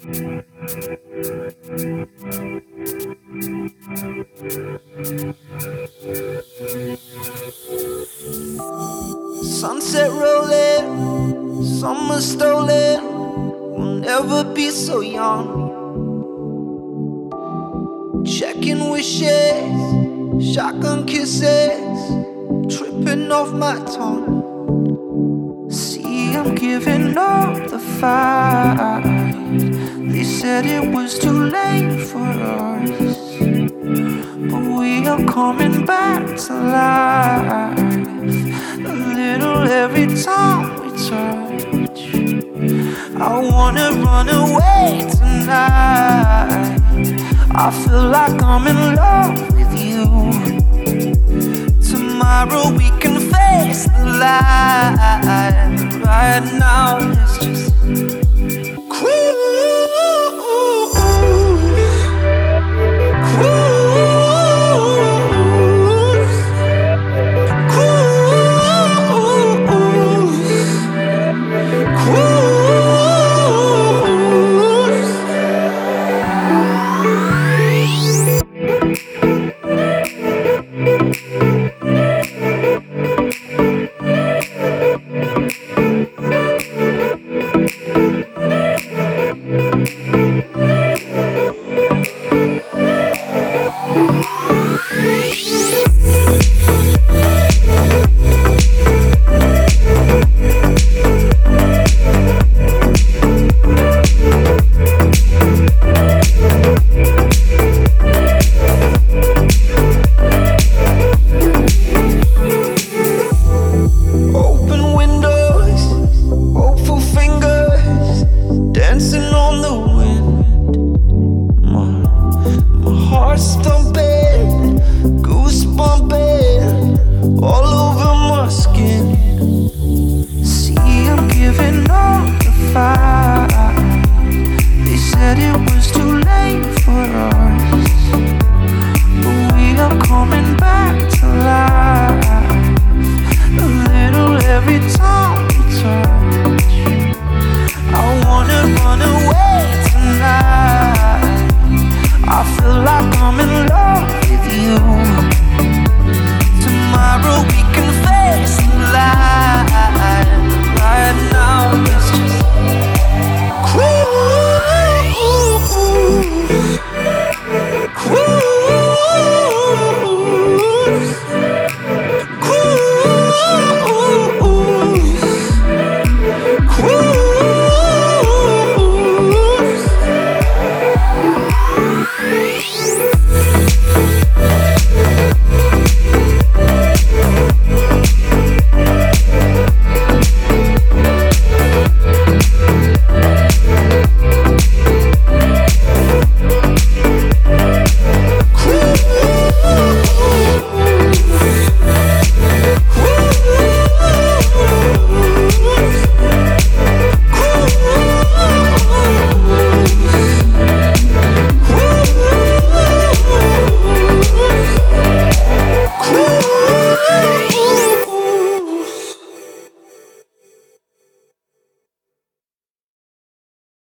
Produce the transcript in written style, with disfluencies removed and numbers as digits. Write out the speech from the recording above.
Sunset rolling, summer stolen. We'll never be so young. Checking wishes, shotgun kisses, tripping off my tongue. See, I'm giving up the fight. They said it was too late for us, but we are coming back to life. A little every time we touch. I wanna run away tonight. I feel like I'm in love with you. Tomorrow we can face the light. Right now let's just cruise. Open windows, hopeful fingers, dancing on the